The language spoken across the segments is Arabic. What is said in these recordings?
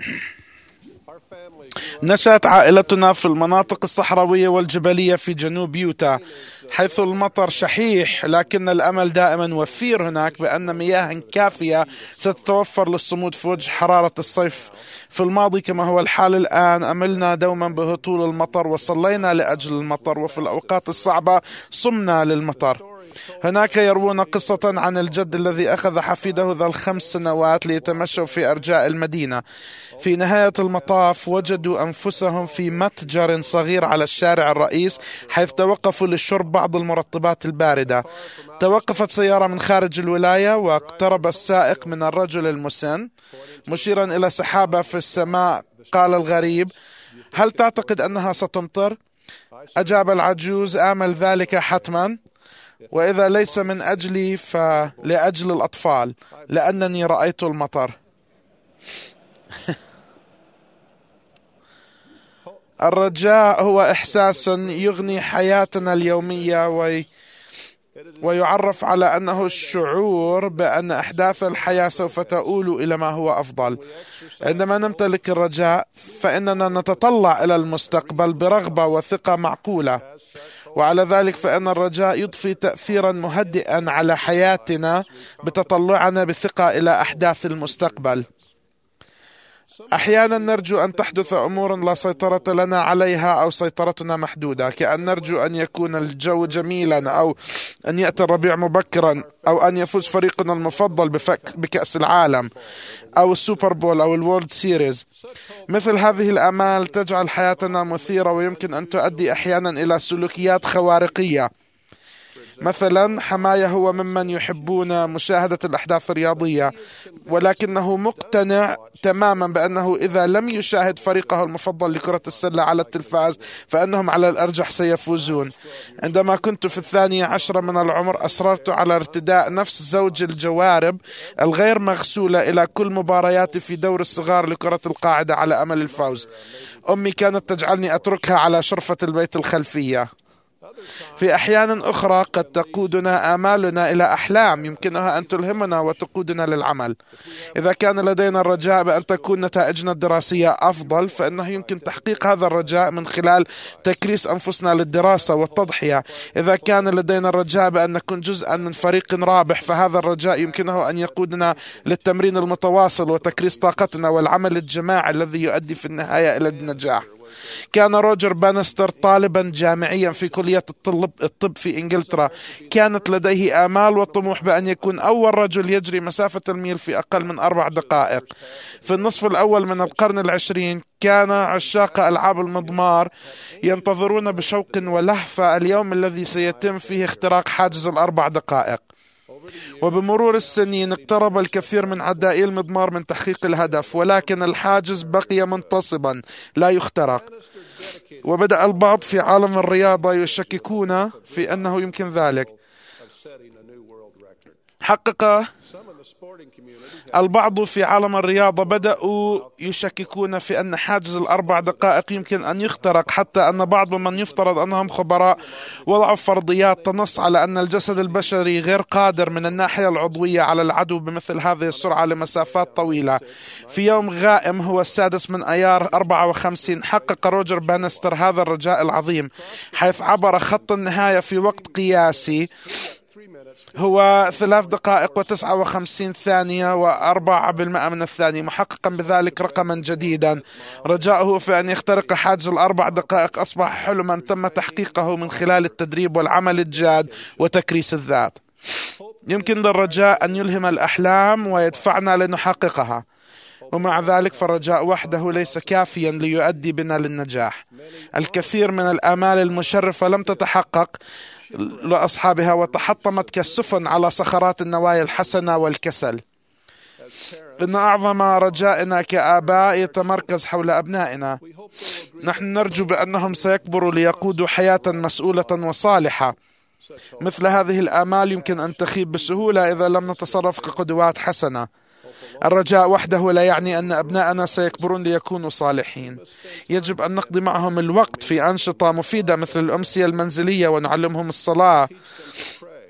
نشأت عائلتنا في المناطق الصحراوية والجبلية في جنوب يوتا، حيث المطر شحيح، لكن الأمل دائما وفير هناك بأن مياه كافية ستتوفر للصمود في وجه حرارة الصيف. في الماضي كما هو الحال الآن، أملنا دوما بهطول المطر وصلينا لأجل المطر، وفي الأوقات الصعبة صمنا للمطر. هناك يروون قصة عن الجد الذي أخذ حفيده ذا ال5 سنوات ليتمشوا في أرجاء المدينة. في نهاية المطاف وجدوا أنفسهم في متجر صغير على الشارع الرئيس، حيث توقفوا للشرب بعض المرطبات الباردة. توقفت سيارة من خارج الولاية، واقترب السائق من الرجل المسن مشيرا إلى سحابة في السماء. قال الغريب: هل تعتقد أنها ستمطر؟ أجاب العجوز: آمل ذلك حتما، وإذا ليس من أجلي فلأجل الأطفال، لأنني رأيت المطر. الرجاء هو إحساس يغني حياتنا اليومية ويعرف على أنه الشعور بأن أحداث الحياة سوف تؤول إلى ما هو أفضل. عندما نمتلك الرجاء فإننا نتطلع إلى المستقبل برغبة وثقة معقولة، وعلى ذلك فإن الرجاء يضفي تأثيرا مهدئا على حياتنا بتطلعنا بثقة إلى أحداث المستقبل. أحيانا نرجو أن تحدث أمور لا سيطرة لنا عليها أو سيطرتنا محدودة، كأن نرجو أن يكون الجو جميلا، أو أن يأتي الربيع مبكرا، أو أن يفوز فريقنا المفضل بكأس العالم أو السوبر بول أو الوورلد سيريز. مثل هذه الآمال تجعل حياتنا مثيرة، ويمكن أن تؤدي أحيانا إلى سلوكيات خوارقية. مثلا حماية هو ممن يحبون مشاهدة الأحداث الرياضية، ولكنه مقتنع تماما بأنه إذا لم يشاهد فريقه المفضل لكرة السلة على التلفاز فإنهم على الأرجح سيفوزون. عندما كنت في 12 من العمر أصررت على ارتداء نفس زوج الجوارب الغير مغسولة إلى كل مبارياتي في دور الصغار لكرة القاعدة على أمل الفوز. أمي كانت تجعلني أتركها على شرفة البيت الخلفية. في أحيان أخرى قد تقودنا آمالنا إلى أحلام يمكنها أن تلهمنا وتقودنا للعمل. إذا كان لدينا الرجاء بأن تكون نتائجنا الدراسية أفضل، فإنه يمكن تحقيق هذا الرجاء من خلال تكريس أنفسنا للدراسة والتضحية. إذا كان لدينا الرجاء بأن نكون جزءا من فريق رابح، فهذا الرجاء يمكنه أن يقودنا للتمرين المتواصل وتكريس طاقتنا والعمل الجماعي الذي يؤدي في النهاية إلى النجاح. كان روجر بانستر طالبا جامعيا في كلية الطب في إنجلترا. كانت لديه آمال وطموح بأن يكون أول رجل يجري مسافة الميل في أقل من 4 دقائق. في النصف الأول من القرن العشرين كان عشاق ألعاب المضمار ينتظرون بشوق ولهفة اليوم الذي سيتم فيه اختراق حاجز 4 دقائق. وبمرور السنين اقترب الكثير من عدائي المضمار من تحقيق الهدف، ولكن الحاجز بقي منتصبا لا يخترق. وبدأ البعض في عالم الرياضة يشككون في أنه يمكن ذلك. حقق البعض في عالم الرياضة بدأوا يشككون في أن حاجز 4 دقائق يمكن أن يخترق، حتى أن بعض من يفترض أنهم خبراء وضعوا فرضيات تنص على أن الجسد البشري غير قادر من الناحية العضوية على العدو بمثل هذه السرعة لمسافات طويلة. في يوم غائم هو 6 من أيار 54 حقق روجر بانستر هذا الرجاء العظيم، حيث عبر خط النهاية في وقت قياسي هو 3 دقائق و59 ثانية و4% من الثانية، محققا بذلك رقما جديدا. رجاؤه في أن يخترق حاجز 4 دقائق أصبح حلما تم تحقيقه من خلال التدريب والعمل الجاد وتكريس الذات. يمكن للرجاء أن يلهم الأحلام ويدفعنا لنحققها، ومع ذلك فالرجاء وحده ليس كافيا ليؤدي بنا للنجاح. الكثير من الآمال المشرفة لم تتحقق لأصحابها وتحطمت كالسفن على صخرات النوايا الحسنة والكسل. إن أعظم رجائنا كآباء يتمركز حول أبنائنا. نحن نرجو بأنهم سيكبروا ليقودوا حياة مسؤولة وصالحة. مثل هذه الآمال يمكن أن تخيب بسهولة إذا لم نتصرف كقدوات حسنة. الرجاء وحده لا يعني أن أبناءنا سيكبرون ليكونوا صالحين. يجب أن نقضي معهم الوقت في أنشطة مفيدة مثل الأمسية المنزلية ونعلمهم الصلاة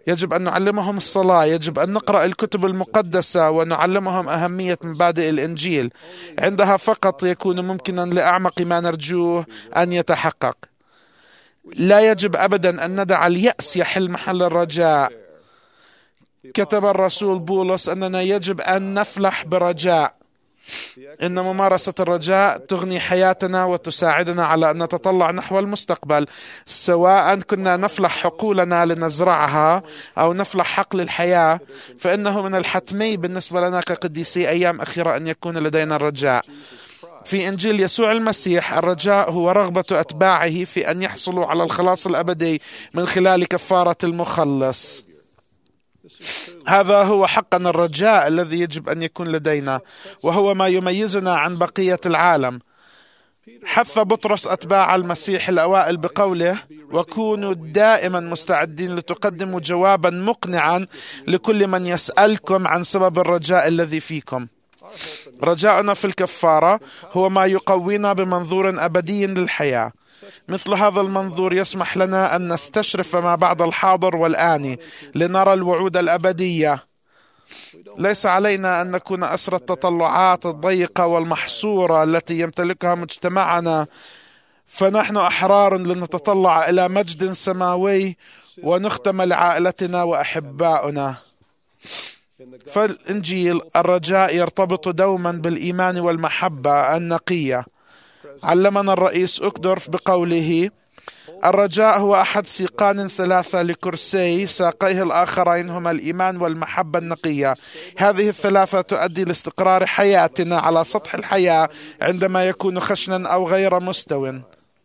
يجب أن نعلمهم الصلاة، يجب أن نقرأ الكتب المقدسة ونعلمهم أهمية مبادئ الإنجيل. عندها فقط يكون ممكنا لأعمق ما نرجوه أن يتحقق. لا يجب أبدا أن ندع اليأس يحل محل الرجاء. كتب الرسول بولس أننا يجب أن نفلح برجاء، إن ممارسة الرجاء تغني حياتنا وتساعدنا على أن نتطلع نحو المستقبل، سواء كنا نفلح حقولنا لنزرعها أو نفلح حقل الحياة، فإنه من الحتمي بالنسبة لنا كقديسي أيام أخيرة أن يكون لدينا الرجاء. في إنجيل يسوع المسيح الرجاء هو رغبة أتباعه في أن يحصلوا على الخلاص الأبدي من خلال كفارة المخلص. هذا هو حقا الرجاء الذي يجب أن يكون لدينا، وهو ما يميزنا عن بقية العالم. حث بطرس أتباع المسيح الأوائل بقوله: وكونوا دائما مستعدين لتقدموا جوابا مقنعا لكل من يسألكم عن سبب الرجاء الذي فيكم. رجاؤنا في الكفارة هو ما يقوينا بمنظور أبدي للحياة. مثل هذا المنظور يسمح لنا أن نستشرف ما بعد الحاضر والآني لنرى الوعود الأبدية. ليس علينا أن نكون أسر التطلعات الضيقة والمحصورة التي يمتلكها مجتمعنا، فنحن أحرار لنتطلع إلى مجد سماوي ونختم لعائلتنا وأحبائنا. فالإنجيل الرجاء يرتبط دوما بالإيمان والمحبة النقية. علمنا الرئيس أكدورف بقوله: الرجاء هو أحد سيقان ثلاثة لكرسي، ساقيه الآخرين هما الإيمان والمحبة النقية. هذه الثلاثة تؤدي لاستقرار حياتنا على سطح الحياة عندما يكون خشنا أو غير مستو.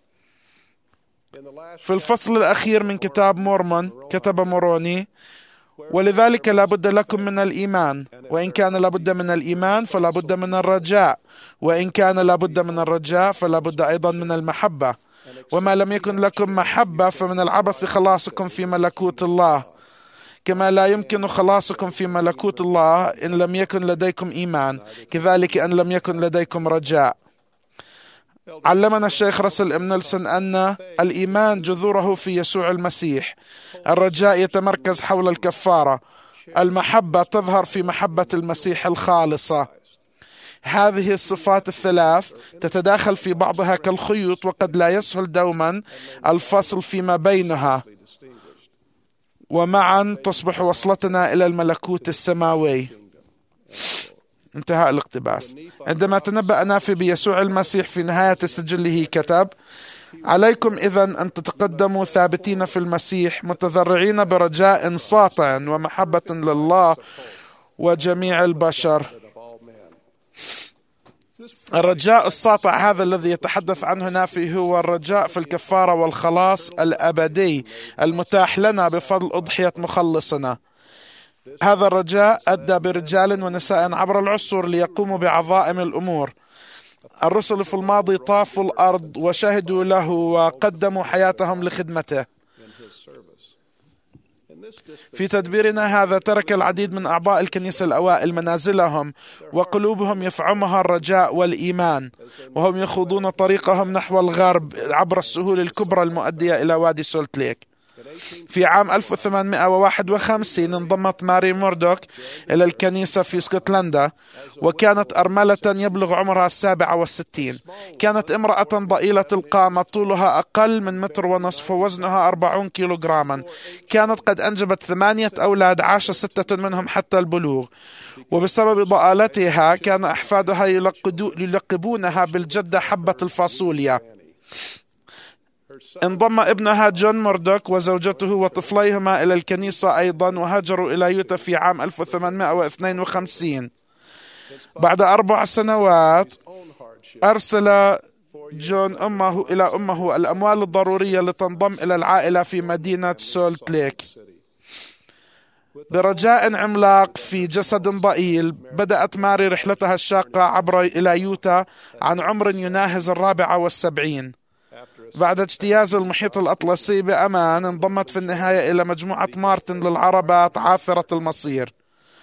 في الفصل الأخير من كتاب مورمون كتب موروني: ولذلك لا بد لكم من الإيمان، وإن كان لا بد من الإيمان فلا بد من الرجاء، وإن كان لا بد من الرجاء فلا بد أيضا من المحبة، وما لم يكن لكم محبة فمن العبث خلاصكم في ملكوت الله، كما لا يمكن خلاصكم في ملكوت الله إن لم يكن لديكم إيمان، كذلك أن لم يكن لديكم رجاء. علمنا الشيخ راسل ام نيلسون أن الإيمان جذوره في يسوع المسيح، الرجاء يتمركز حول الكفارة، المحبة تظهر في محبة المسيح الخالصة. هذه الصفات الثلاث تتداخل في بعضها كالخيوط، وقد لا يسهل دوما الفصل فيما بينها، ومعا تصبح وصلتنا إلى الملكوت السماوي. انتهاء الاقتباس. عندما تنبأ نافي بيسوع المسيح في نهاية سجله كتب: عليكم إذن أن تتقدموا ثابتين في المسيح، متذرعين برجاء ساطع ومحبة لله وجميع البشر. الرجاء الساطع هذا الذي يتحدث عنه نافي هو الرجاء في الكفارة والخلاص الأبدي المتاح لنا بفضل أضحية مخلصنا. هذا الرجاء أدى برجال ونساء عبر العصور ليقوموا بعظائم الأمور. الرسل في الماضي طافوا الأرض وشهدوا له وقدموا حياتهم لخدمته. في تدبيرنا هذا ترك العديد من أعضاء الكنيسة الأوائل منازلهم وقلوبهم يفعمها الرجاء والإيمان، وهم يخوضون طريقهم نحو الغرب عبر السهول الكبرى المؤدية إلى وادي سولت ليك. في عام 1851 انضمت ماري موردوك إلى الكنيسة في اسكتلندا، وكانت أرملة يبلغ عمرها 67. كانت امرأة ضئيلة القامة، طولها أقل من 1.5 متر ووزنها 40 كيلوغراما. كانت قد أنجبت 8 أولاد، عاش 6 منهم حتى البلوغ، وبسبب ضآلتها كان أحفادها يلقبونها بالجدة حبة الفاصوليا. انضم ابنها جون موردوك وزوجته وطفليهما إلى الكنيسة أيضا، وهاجروا إلى يوتا في عام 1852. بعد 4 سنوات أرسل جون أمه الأموال الضرورية لتنضم إلى العائلة في مدينة سولت ليك. برجاء عملاق في جسد ضئيل بدأت ماري رحلتها الشاقة عبر إلى يوتا عن عمر يناهز 74. بعد اجتياز المحيط الأطلسي بأمان انضمت في النهاية إلى مجموعة مارتن للعربات عاثرة المصير.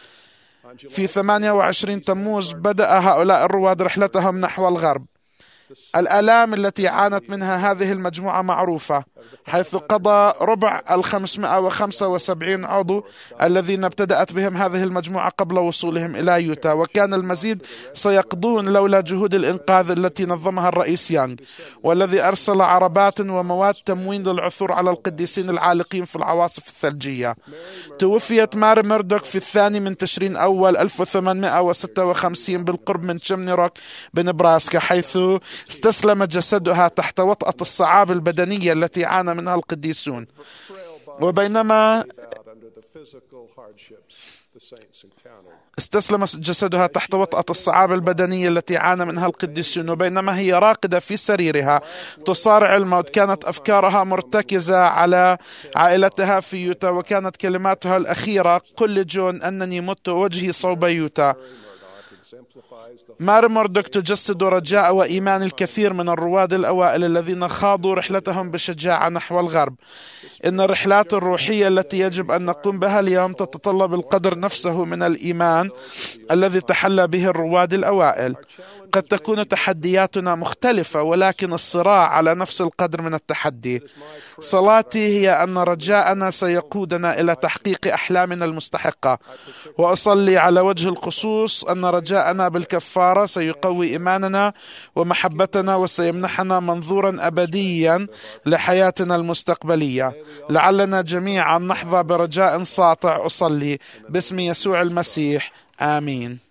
في 28 تموز بدأ هؤلاء الرواد رحلتهم نحو الغرب. الآلام التي عانت منها هذه المجموعة معروفة، حيث قضى ربع 575 عضو الذين ابتدأت بهم هذه المجموعة قبل وصولهم إلى يوتا، وكان المزيد سيقضون لولا جهود الإنقاذ التي نظمها الرئيس يانغ، والذي أرسل عربات ومواد تموين للعثور على القديسين العالقين في العواصف الثلجية. توفيت ماري ميردوك في 2 تشرين أول 1856 بالقرب من شيمني روك بنبراسكا، حيث استسلم جسدها تحت وطأة الصعاب البدنية التي عانى منها القديسون. وبينما استسلم جسدها تحت وطأة الصعاب البدنية التي عانى منها القديسون، وبينما هي راقدة في سريرها تصارع الموت، كانت أفكارها مرتكزة على عائلتها في يوتا، وكانت كلماتها الأخيرة: قل لجون أنني مت ووجهي صوب يوتا. ماري ميردوك تجسد رجاء وإيمان الكثير من الرواد الأوائل الذين خاضوا رحلتهم بشجاعة نحو الغرب. إن الرحلات الروحية التي يجب أن نقوم بها اليوم تتطلب القدر نفسه من الإيمان الذي تحلى به الرواد الأوائل. قد تكون تحدياتنا مختلفة، ولكن الصراع على نفس القدر من التحدي. صلاتي هي أن رجاءنا سيقودنا إلى تحقيق أحلامنا المستحقة، وأصلي على وجه الخصوص أن رجاءنا بالكفارة سيقوي إيماننا ومحبتنا، وسيمنحنا منظورا أبديا لحياتنا المستقبلية. لعلنا جميعا نحظى برجاء ساطع. أصلي باسم يسوع المسيح، آمين.